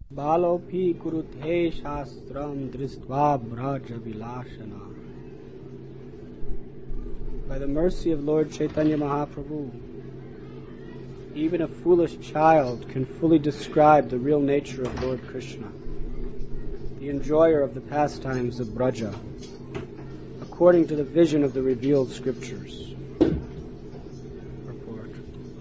Balopi kuruthe shastram dristva braja vilashana. By the mercy of Lord Chaitanya Mahaprabhu, even a foolish child can fully describe the real nature of Lord Krishna, the enjoyer of the pastimes of Braja, according to the vision of the revealed scriptures. Report.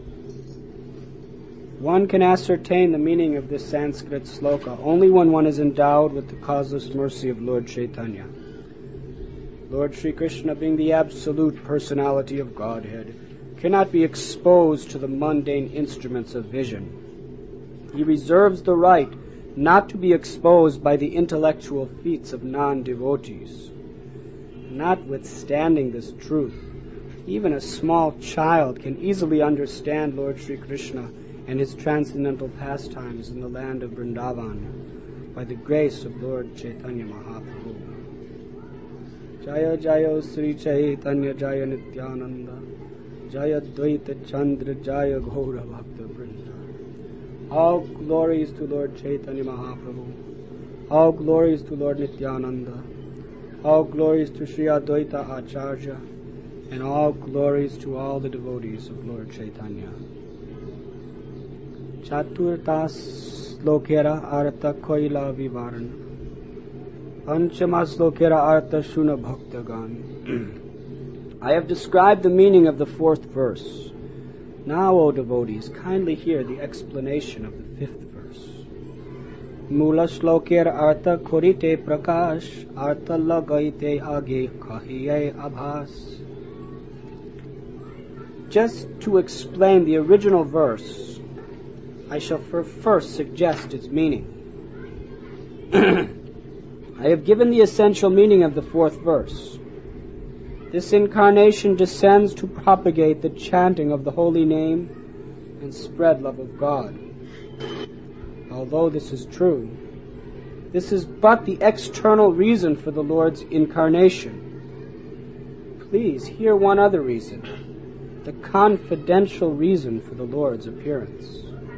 One can ascertain the meaning of this Sanskrit sloka only when one is endowed with the causeless mercy of Lord Chaitanya. Lord Sri Krishna, being the absolute personality of Godhead, cannot be exposed to the mundane instruments of vision. He reserves the right not to be exposed by the intellectual feats of non-devotees. Notwithstanding this truth, even a small child can easily understand Lord Sri Krishna and his transcendental pastimes in the land of Vrindavan by the grace of Lord Chaitanya Mahaprabhu. Jaya Jaya Sri Chaitanya Jaya Nityananda Jaya Dvaita Chandra Jaya Gaura Bhakta Vrinda. All glories to Lord Chaitanya Mahaprabhu. All glories to Lord Nityananda. All glories to Sri Advaita Acharya. And all glories to all the devotees of Lord Chaitanya. Chaturtas Lokera Artha Koila Vivaran. Panchamas Lokera Artha Shuna Bhaktagan. I have described the meaning of the fourth verse. Now, O devotees, kindly hear the explanation of the fifth verse. Mula Shlokera Artha Korite Prakash Artha Lagaite Age Kahiye Abhas. Just to explain the original verse, I shall first suggest its meaning. I have given the essential meaning of the fourth verse. This incarnation descends to propagate the chanting of the holy name and spread love of God. Although this is true, this is but the external reason for the Lord's incarnation. Please hear one other reason, the confidential reason for the Lord's appearance.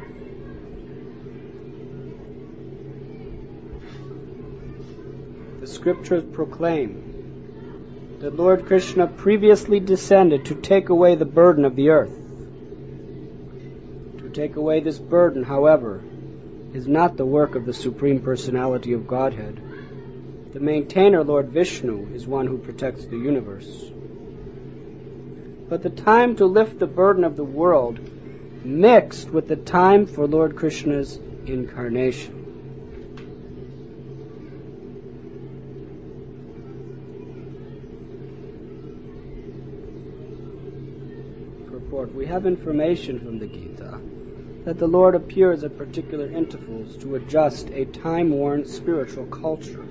The scriptures proclaim that Lord Krishna previously descended to take away the burden of the earth. To take away this burden, however, is not the work of the Supreme Personality of Godhead. The maintainer, Lord Vishnu, is one who protects the universe. But the time to lift the burden of the world mixed with the time for Lord Krishna's incarnation. We have information from the Gita that the Lord appears at particular intervals to adjust a time-worn spiritual culture.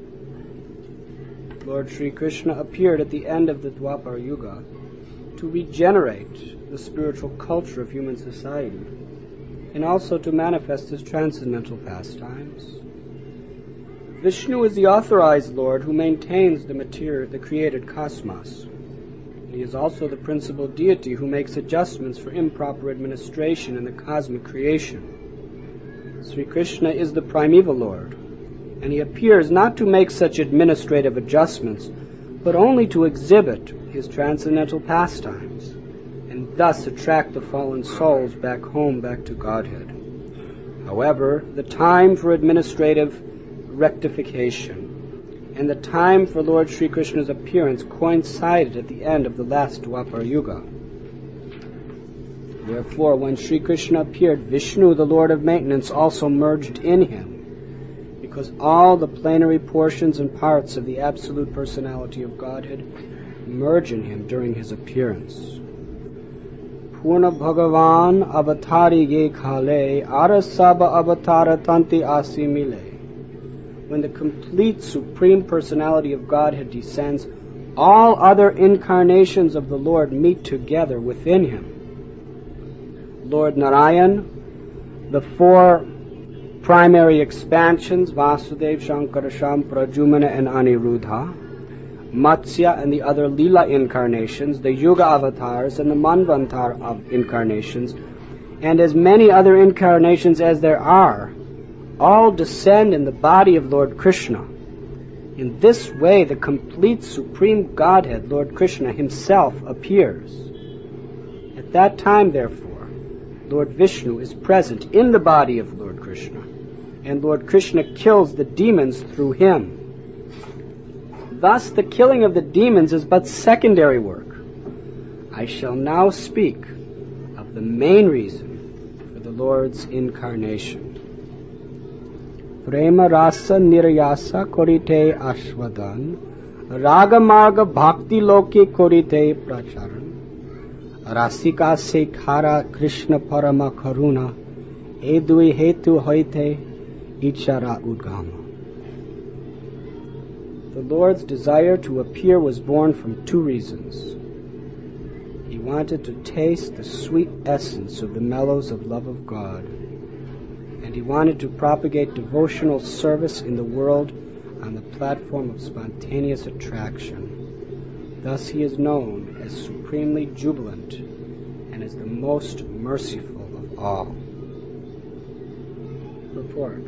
Lord Sri Krishna appeared at the end of the Dwapara Yuga to regenerate the spiritual culture of human society and also to manifest his transcendental pastimes. Vishnu is the authorized Lord who maintains the created cosmos. He is also the principal deity who makes adjustments for improper administration in the cosmic creation. Sri Krishna is the primeval Lord, and he appears not to make such administrative adjustments, but only to exhibit his transcendental pastimes, and thus attract the fallen souls back home, back to Godhead. However, the time for administrative rectification and the time for Lord Sri Krishna's appearance coincided at the end of the last Dwapara Yuga. Therefore, when Sri Krishna appeared, Vishnu, the Lord of Maintenance, also merged in him, because all the plenary portions and parts of the absolute personality of Godhead merge in him during his appearance. Purna Bhagavan avatari ge khale arasaba avatara tanti asimile. When the complete Supreme Personality of Godhead descends, all other incarnations of the Lord meet together within him. Lord Narayan, the four primary expansions, Vasudeva, Shankara, Pradyumna, and Aniruddha, Matsya and the other Leela incarnations, the Yuga avatars and the Manvantar incarnations, and as many other incarnations as there are, all descend in the body of Lord Krishna. In this way, the complete Supreme Godhead, Lord Krishna himself, appears. At that time, therefore, Lord Vishnu is present in the body of Lord Krishna, and Lord Krishna kills the demons through him. Thus, the killing of the demons is but secondary work. I shall now speak of the main reason for the Lord's incarnation. Prema rasa nirayasa korite ashvadan, raga marga bhakti loke korite pracharan, rasika sekhara Krishna parama karuna, edui hetu hoite ichara udgama. The Lord's desire to appear was born from two reasons. He wanted to taste the sweet essence of the mellows of love of God, and he wanted to propagate devotional service in the world on the platform of spontaneous attraction. Thus he is known as supremely jubilant and as the most merciful of all. Report.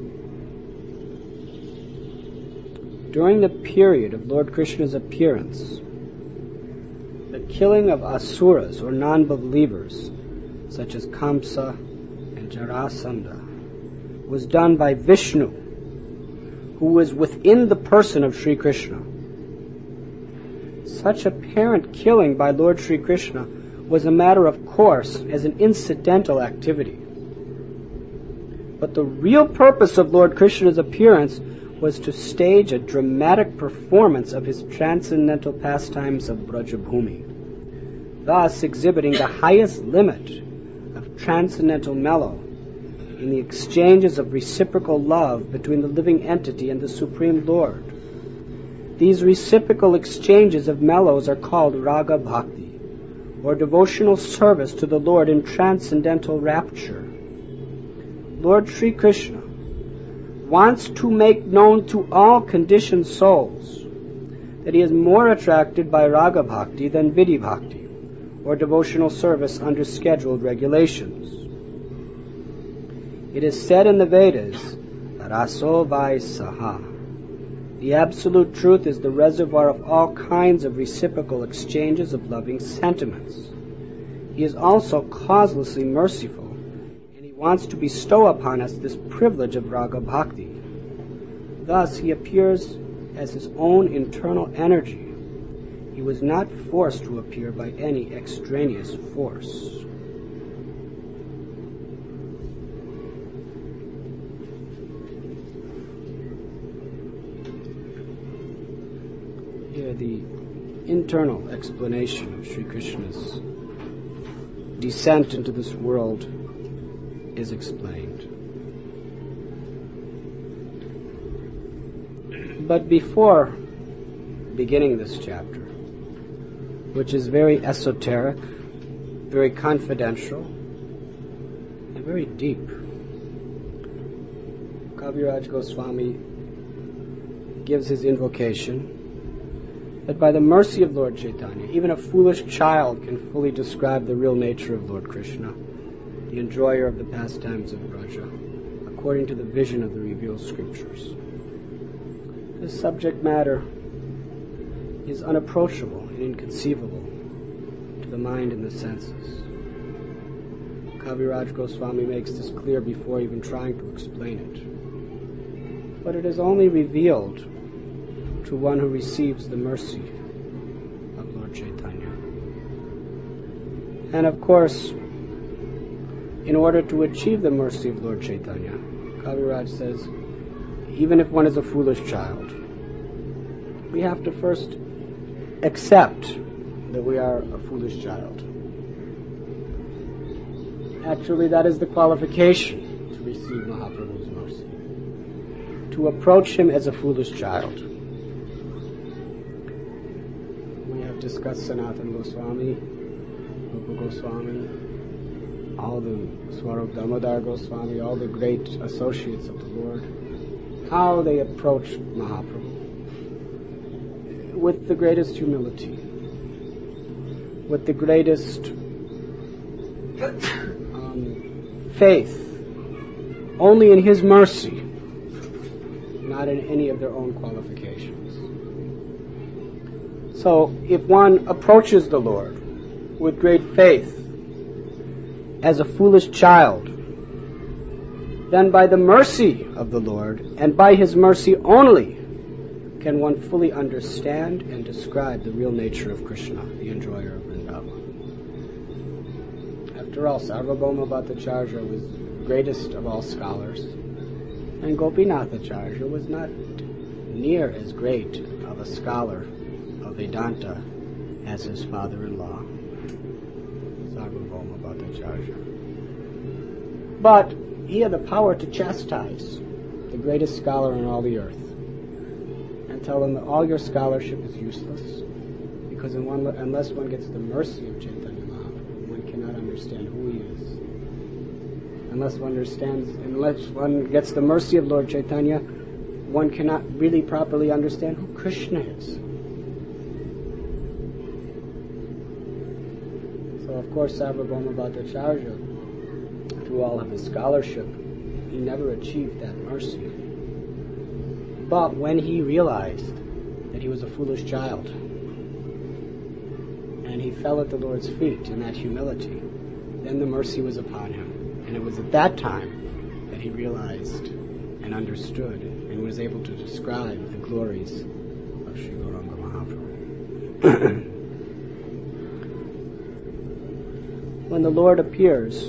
During the period of Lord Krishna's appearance, the killing of asuras or non-believers, such as Kamsa and Jarasandha, was done by Vishnu, who was within the person of Sri Krishna. Such apparent killing by Lord Sri Krishna was a matter of course as an incidental activity. But the real purpose of Lord Krishna's appearance was to stage a dramatic performance of his transcendental pastimes of Brajabhumi, thus exhibiting the highest limit of transcendental mellow in the exchanges of reciprocal love between the living entity and the Supreme Lord. These reciprocal exchanges of mellows are called Raga Bhakti, or devotional service to the Lord in transcendental rapture. Lord Sri Krishna wants to make known to all conditioned souls that he is more attracted by Raga Bhakti than Vidhi Bhakti, or devotional service under scheduled regulations. It is said in the Vedas, Raso Vai Saha. The absolute truth is the reservoir of all kinds of reciprocal exchanges of loving sentiments. He is also causelessly merciful, and he wants to bestow upon us this privilege of Raga Bhakti. Thus, he appears as his own internal energy. He was not forced to appear by any extraneous force. Here, the internal explanation of Sri Krishna's descent into this world is explained. But before beginning this chapter, which is very esoteric, very confidential, and very deep, Kaviraj Goswami gives his invocation that by the mercy of Lord Chaitanya, even a foolish child can fully describe the real nature of Lord Krishna, the enjoyer of the pastimes of Braja, according to the vision of the revealed scriptures. This subject matter is unapproachable and inconceivable to the mind and the senses. Kaviraj Goswami makes this clear before even trying to explain it. But it is only revealed to one who receives the mercy of Lord Chaitanya. And of course, in order to achieve the mercy of Lord Chaitanya, Kaviraj says, even if one is a foolish child, we have to first accept that we are a foolish child. Actually, that is the qualification to receive Mahaprabhu's mercy, to approach him as a foolish child. We have discussed Sanatana Goswami, Rupa Goswami, all the Swarup Damodar Goswami, all the great associates of the Lord, how they approached Mahaprabhu with the greatest humility, with the greatest faith only in His mercy, not in any of their own qualifications. So if one approaches the Lord with great faith as a foolish child, then by the mercy of the Lord and by His mercy only can one fully understand and describe the real nature of Krishna, the enjoyer of Vrindavan. After all, Sarvabhauma Bhattacharya was the greatest of all scholars, and Gopinathacharya was not near as great of a scholar of Vedanta as his father-in-law, Sarvabhauma Bhattacharya. But he had the power to chastise the greatest scholar on all the earth and tell him that all your scholarship is useless, because unless one gets the mercy of Chaitanya Mahaprabhu, one cannot understand who he is. Unless one gets the mercy of Lord Chaitanya, one cannot really properly understand who Krishna is. So of course Sarvabhauma Bhattacharya, through all of his scholarship, he never achieved that mercy. But when he realized that he was a foolish child, and he fell at the Lord's feet in that humility, then the mercy was upon him. And it was at that time that he realized and understood and was able to describe the glories of Sri Gauranga Mahaprabhu. When the Lord appears,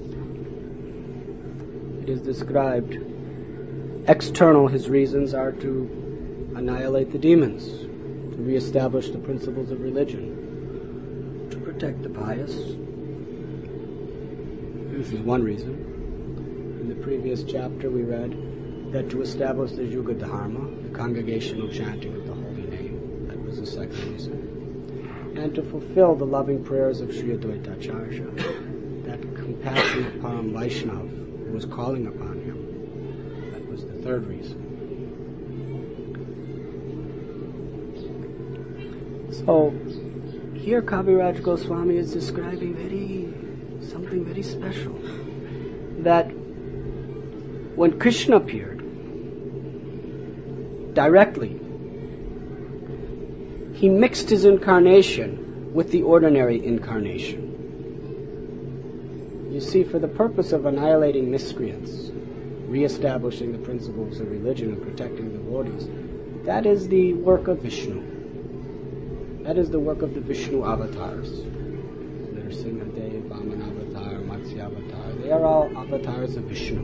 it is described, external his reasons are to annihilate the demons, to reestablish the principles of religion, to protect the pious. This is one reason. In the previous chapter we read that to establish the Yuga Dharma, the congregational chanting of the holy name, that was the second reason. And to fulfill the loving prayers of Sri Advaita Acharya, that compassionate Param Vaishnav who was calling upon him. That was the third reason. So here Kaviraj Goswami is describing something very special. That when Krishna appeared directly, he mixed his incarnation with the ordinary incarnation. You see, for the purpose of annihilating miscreants, re-establishing the principles of religion and protecting the devotees, that is the work of Vishnu. That is the work of the Vishnu avatars. Nrsimhadev, Vaman avatar, Matsya avatar, they are all avatars of Vishnu.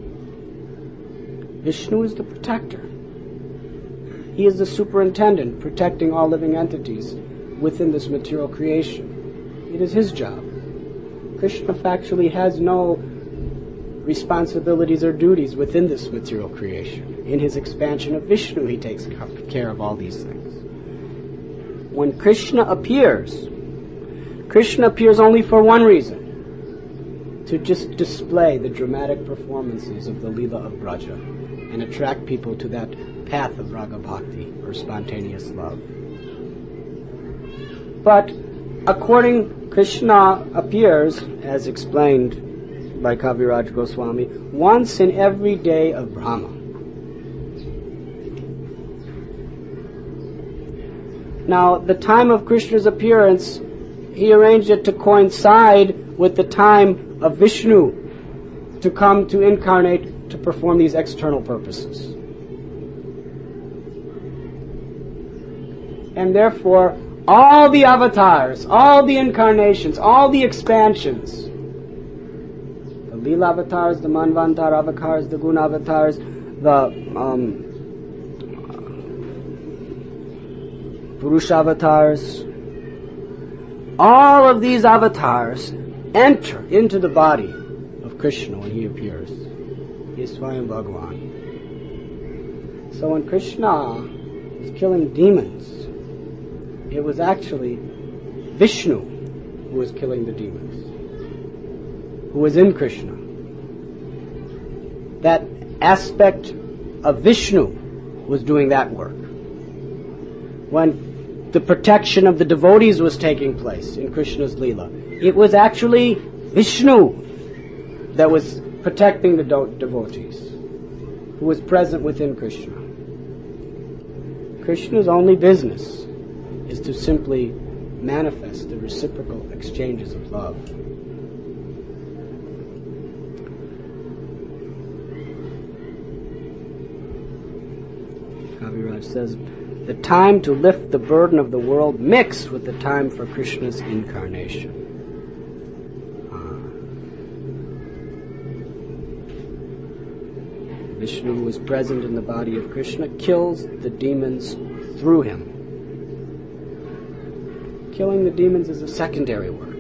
Vishnu is the protector. He is the superintendent, protecting all living entities within this material creation. It is his job. Krishna factually has no responsibilities or duties within this material creation. In his expansion of Vishnu, he takes care of all these things. When Krishna appears only for one reason, to just display the dramatic performances of the Leela of Braja and attract people to that path of Raga Bhakti, or spontaneous love. But Krishna appears, as explained by Kaviraj Goswami, once in every day of Brahma. Now, the time of Krishna's appearance, he arranged it to coincide with the time of Vishnu to come to incarnate to perform these external purposes. And therefore, all the avatars, all the incarnations, all the expansions, the Leela avatars, the Manvantar avatars, the Guna avatars, the Purusha avatars, all of these avatars enter into the body of Krishna when he appears. He is Swayam Bhagavan. So when Krishna was killing demons, it was actually Vishnu who was killing the demons, who was in Krishna. That aspect of Vishnu was doing that work. When the protection of the devotees was taking place in Krishna's Leela, it was actually Vishnu that was protecting the devotees, who was present within Krishna. Krishna's only business is to simply manifest the reciprocal exchanges of love. Kaviraj says, the time to lift the burden of the world mixed with the time for Krishna's incarnation. Vishnu, who is present in the body of Krishna, kills the demons through him. Killing the demons is a secondary work.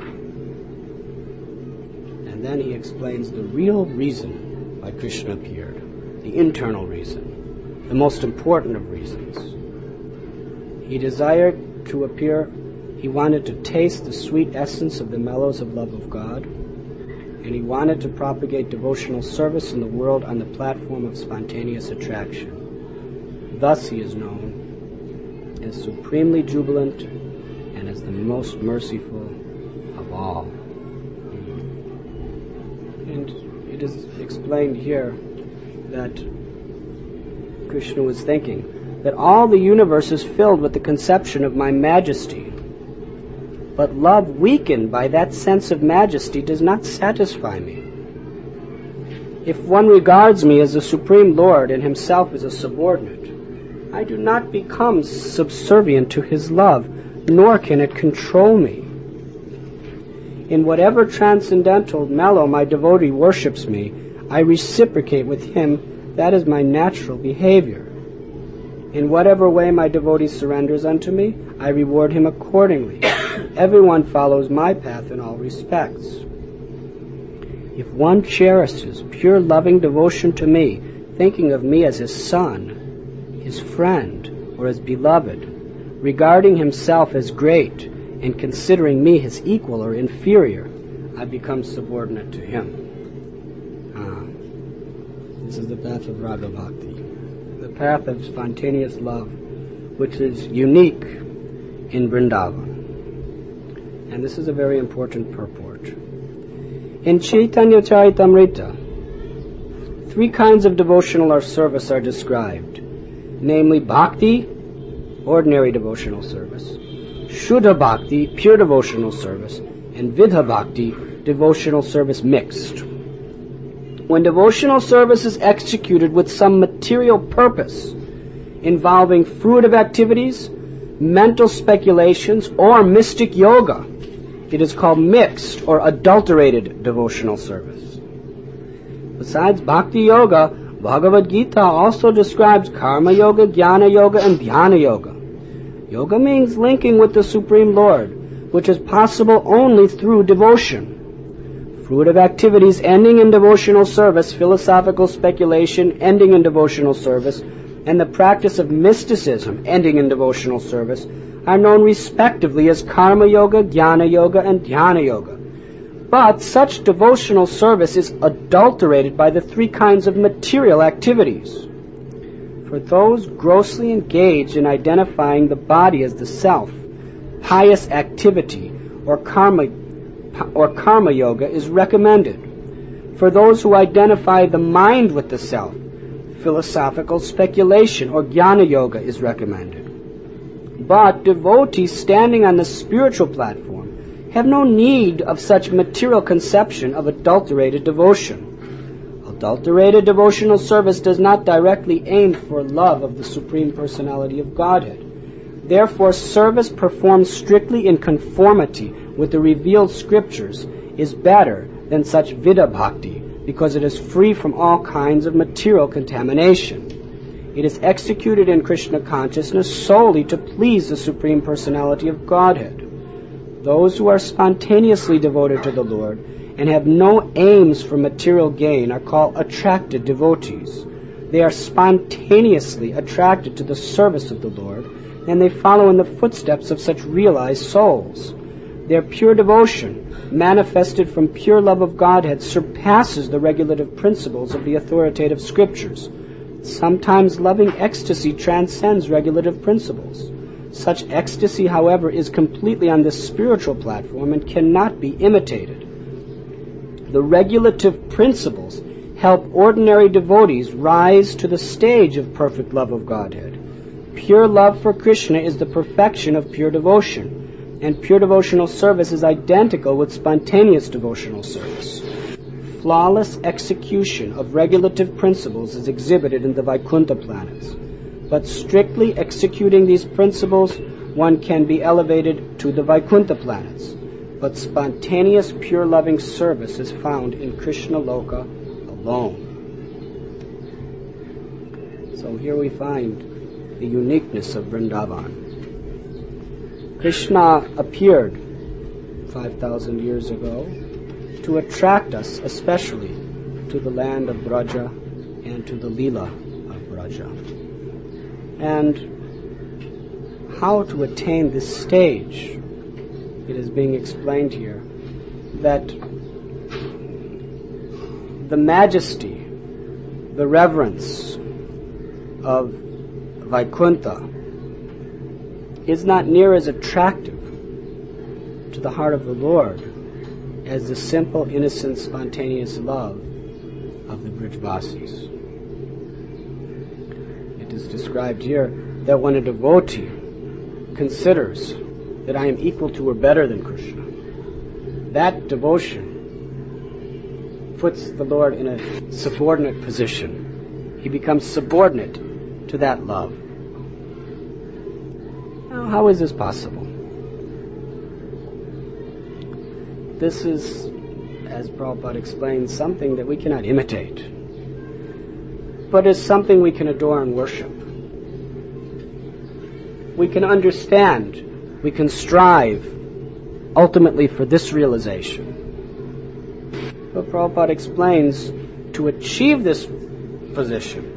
And then he explains the real reason why Krishna appeared, the internal reason, the most important of reasons. He desired to appear, he wanted to taste the sweet essence of the mellows of love of God, and he wanted to propagate devotional service in the world on the platform of spontaneous attraction. Thus he is known as supremely jubilant and as the most merciful of all. And it is explained here that Krishna was thinking that all the universe is filled with the conception of my majesty, but love weakened by that sense of majesty does not satisfy me. If one regards me as a supreme lord and himself as a subordinate, I do not become subservient to his love, nor can it control me. In whatever transcendental mellow my devotee worships me, I reciprocate with him. That is my natural behavior. In whatever way my devotee surrenders unto me, I reward him accordingly. Everyone follows my path in all respects. If one cherishes pure loving devotion to me, thinking of me as his son, his friend, or as beloved, regarding himself as great, and considering me his equal or inferior, I become subordinate to him. This is the path of Raga Bhakti, the path of spontaneous love, which is unique in Vrindavan. And this is a very important purport. In Chaitanya Charitamrita, 3 kinds of devotional service are described, namely Bhakti, ordinary devotional service, Shuddha Bhakti, pure devotional service, and Vidha Bhakti, devotional service mixed. When devotional service is executed with some material purpose, involving fruitive activities, mental speculations, or mystic yoga, it is called mixed or adulterated devotional service. Besides Bhakti Yoga, Bhagavad Gita also describes Karma Yoga, Jnana Yoga, and Dhyana Yoga. Yoga means linking with the Supreme Lord, which is possible only through devotion. Fruitive activities ending in devotional service, philosophical speculation ending in devotional service, and the practice of mysticism ending in devotional service are known respectively as Karma Yoga, Jnana Yoga, and Dhyana Yoga. But such devotional service is adulterated by the 3 kinds of material activities. For those grossly engaged in identifying the body as the self, pious activity or karma yoga is recommended. For those who identify the mind with the self, philosophical speculation or jnana yoga is recommended. But devotees standing on the spiritual platform have no need of such material conception of adulterated devotion. Adulterated devotional service does not directly aim for love of the Supreme Personality of Godhead. Therefore, service performed strictly in conformity with the revealed scriptures is better than such Vidha Bhakti, because it is free from all kinds of material contamination. It is executed in Krishna consciousness solely to please the Supreme Personality of Godhead. Those who are spontaneously devoted to the Lord and have no aims for material gain are called attracted devotees. They are spontaneously attracted to the service of the Lord, and they follow in the footsteps of such realized souls. Their pure devotion, manifested from pure love of Godhead, surpasses the regulative principles of the authoritative scriptures. Sometimes loving ecstasy transcends regulative principles. Such ecstasy, however, is completely on the spiritual platform and cannot be imitated. The regulative principles help ordinary devotees rise to the stage of perfect love of Godhead. Pure love for Krishna is the perfection of pure devotion, and pure devotional service is identical with spontaneous devotional service. Flawless execution of regulative principles is exhibited in the Vaikuntha planets, but strictly executing these principles, one can be elevated to the Vaikuntha planets, but spontaneous pure loving service is found in Krishna Loka alone. So here we find the uniqueness of Vrindavan. Krishna appeared 5,000 years ago to attract us especially to the land of Braja and to the Leela of Braja. And how to attain this stage, it is being explained here that the majesty, the reverence of Vaikuntha is not near as attractive to the heart of the Lord as the simple, innocent, spontaneous love of the Brijvasis. It is described here that when a devotee considers that I am equal to or better than Krishna, that devotion puts the Lord in a subordinate position. He becomes subordinate to that love. Now, how is this possible? This is, as Prabhupada explains, something that we cannot imitate, but is something we can adore and worship. We can understand, we can strive ultimately for this realization. But Prabhupada explains, to achieve this position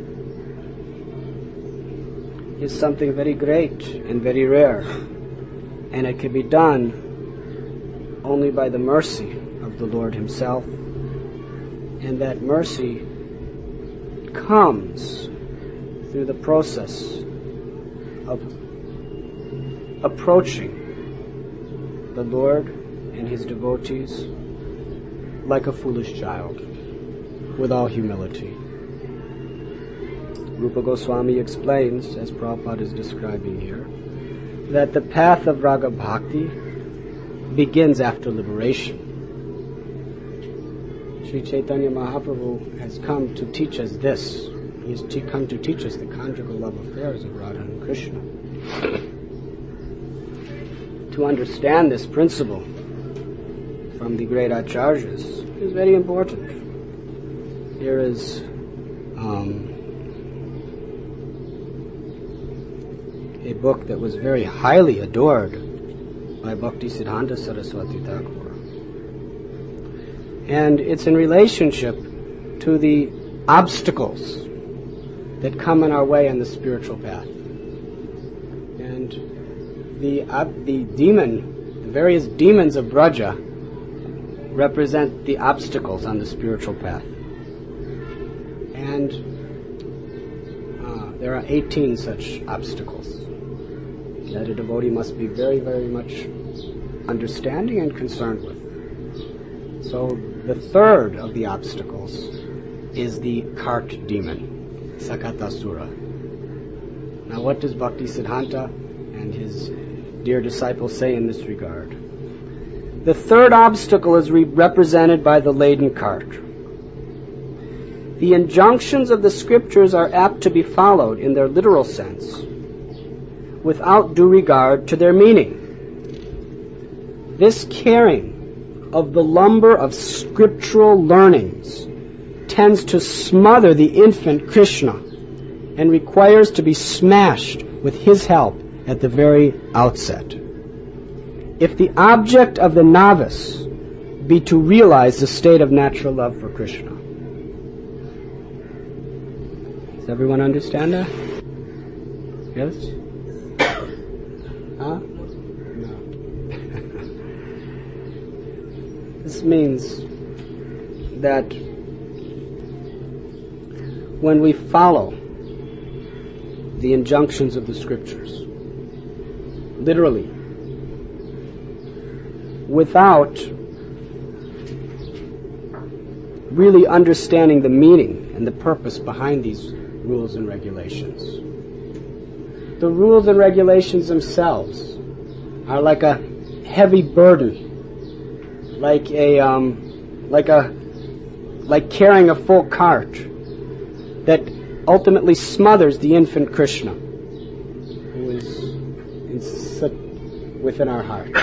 is something very great and very rare, and it can be done only by the mercy of the Lord Himself, and that mercy comes through the process of approaching the Lord and His devotees like a foolish child, with all humility. Rupa Goswami explains, as Prabhupada is describing here, that the path of Raga Bhakti begins after liberation. Sri Chaitanya Mahaprabhu has come to teach us this. He has come to teach us the conjugal love affairs of Radha and Krishna. To understand this principle from the great acharyas is very important. Here is a book that was very highly adored by Bhaktisiddhanta Saraswati Thakur. And it's in relationship to the obstacles that come in our way on the spiritual path. And the various demons of Braja represent the obstacles on the spiritual path. And there are 18 such obstacles that a devotee must be very, very much understanding and concerned with. So the third of the obstacles is the cart demon, Sakatasura. Now what does Bhaktisiddhanta and his dear disciples say in this regard? The third obstacle is represented by the laden cart. The injunctions of the scriptures are apt to be followed in their literal sense, without due regard to their meaning. This carrying of the lumber of scriptural learnings tends to smother the infant Krishna and requires to be smashed with his help at the very outset. If the object of the novice be to realize the state of natural love for Krishna. Does everyone understand that? Yes? Huh? No. This means that when we follow the injunctions of the scriptures, literally, without really understanding the meaning and the purpose behind these rules and regulations. The rules and regulations themselves are like a heavy burden, like carrying a full cart that ultimately smothers the infant Krishna who is within our heart.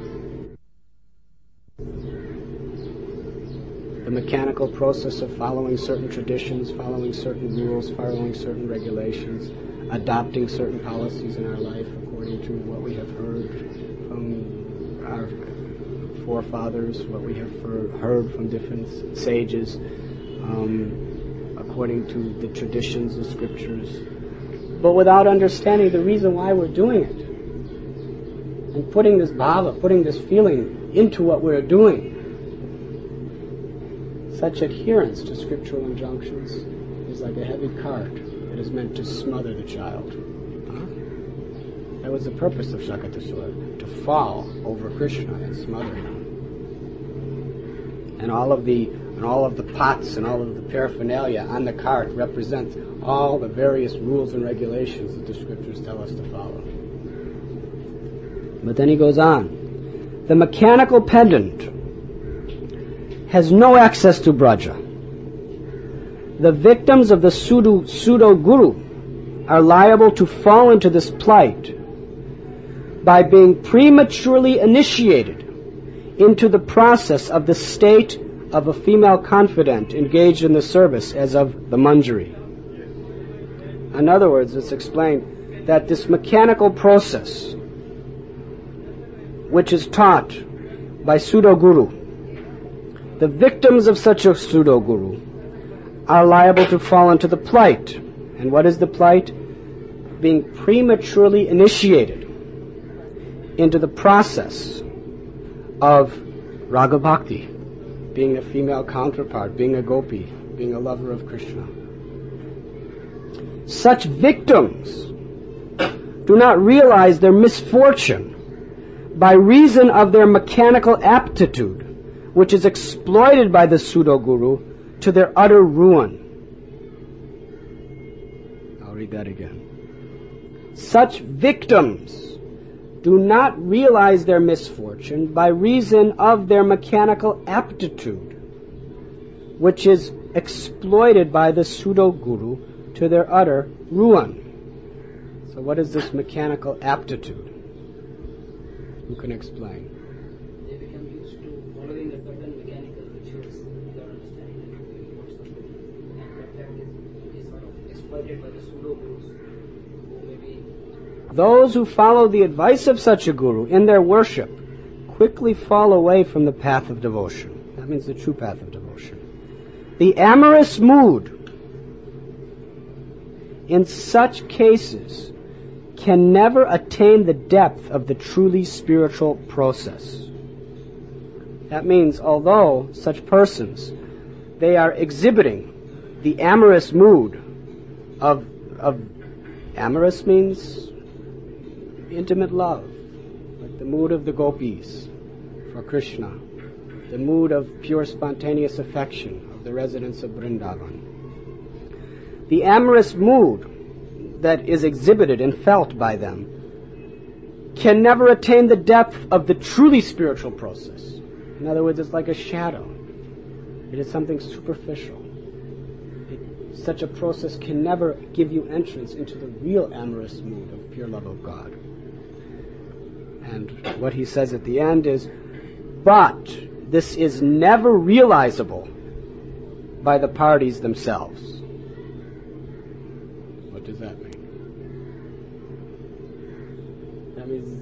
The mechanical process of following certain traditions, following certain rules, following certain regulations, adopting certain policies in our life according to what we have heard from our forefathers, what we have heard from different sages, according to the traditions, the scriptures, but without understanding the reason why we're doing it, and putting this bhava, putting this feeling into what we're doing. Such adherence to scriptural injunctions is like a heavy cart that is meant to smother the child. That was the purpose of Shakatasura, to fall over Krishna and smother him. And all of the pots and all of the paraphernalia on the cart represent all the various rules and regulations that the scriptures tell us to follow. But then he goes on. The mechanical pedant has no access to Braja. The victims of the pseudo-guru are liable to fall into this plight by being prematurely initiated into the process of the state of a female confidant engaged in the service as of the Manjari. In other words, it's explained that this mechanical process, which is taught by pseudo-guru, the victims of such a pseudo-guru are liable to fall into the plight. And what is the plight? Being prematurely initiated into the process of raga bhakti, being a female counterpart, being a gopi, being a lover of Krishna. Such victims do not realize their misfortune by reason of their mechanical aptitude, which is exploited by the pseudo-guru to their utter ruin. I'll read that again. Such victims do not realize their misfortune by reason of their mechanical aptitude, which is exploited by the pseudo-guru to their utter ruin. So what is this mechanical aptitude? Who can explain? They become used to following a certain mechanical rituals without understanding the true import of it. And that fact is sort of exploited by the pseudo-gurus who maybe... Those who follow the advice of such a guru in their worship quickly fall away from the path of devotion. That means the true path of devotion. The amorous mood in such cases can never attain the depth of the truly spiritual process. That means although such persons, they are exhibiting the amorous mood of amorous means intimate love, like the mood of the gopis for Krishna, the mood of pure spontaneous affection of the residents of Vrindavan. The amorous mood that is exhibited and felt by them can never attain the depth of the truly spiritual process. In other words, it's like a shadow. It is something superficial. Such a process can never give you entrance into the real amorous mood of pure love of God. And what he says at the end is, but this is never realizable by the parties themselves. What does that mean? That means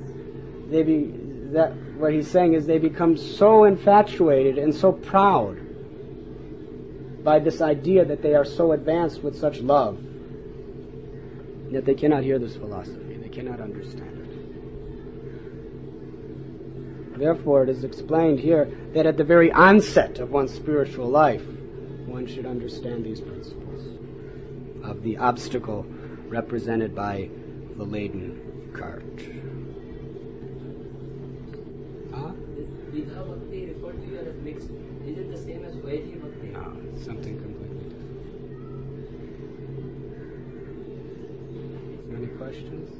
what he's saying is they become so infatuated and so proud by this idea that they are so advanced with such love that they cannot hear this philosophy, they cannot understand it. Therefore, it is explained here that at the very onset of one's spiritual life, one should understand these principles of the obstacle represented by the laden cart. Vidha Bhakti referred to here as mixed. Is it the same as Vaidhi Bhakti? No, it's something completely different. Any questions?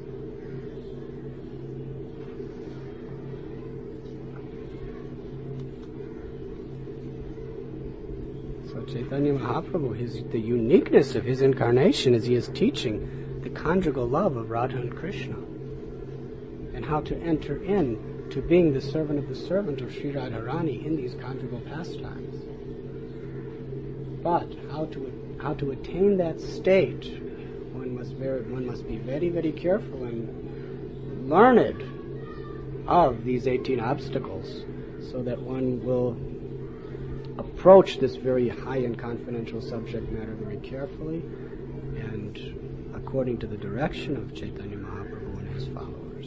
So Chaitanya Mahaprabhu, the uniqueness of his incarnation is he is teaching the conjugal love of Radha and Krishna, and how to enter in to being the servant of Sri Radharani in these conjugal pastimes. But how to attain that state, one must be very, very careful and learned of these 18 obstacles, so that one will approach this very high and confidential subject matter very carefully and according to the direction of Chaitanya Mahaprabhu and his followers.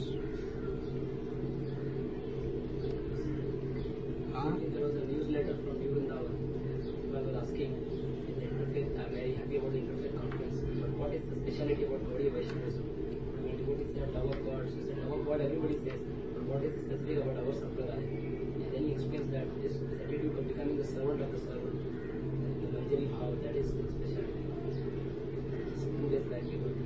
There was a newsletter from Vrindavan. People were asking in the interfaith, I'm very happy about the interfaith conference, but what is the speciality about Gaudiya Vaishnavism? I mean, devotees said love of God. She said love of God everybody says, but what is specific about our Sampradaya? And then he explains that this attitude of becoming the servant of the servant, the Manjari Bhava, that is the speciality. Just 2 days back we were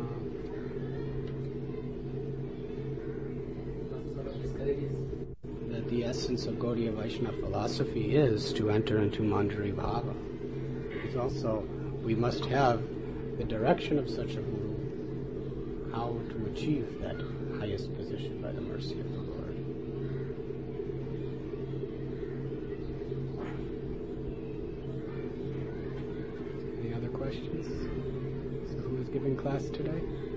sort of discourages. That the essence of Gaudiya Vaishnava philosophy is to enter into Manjari Bhava. It's also, we must have the direction of such a guru, how to achieve that highest position by the mercy of the Lord. Any other questions? So who is giving class today?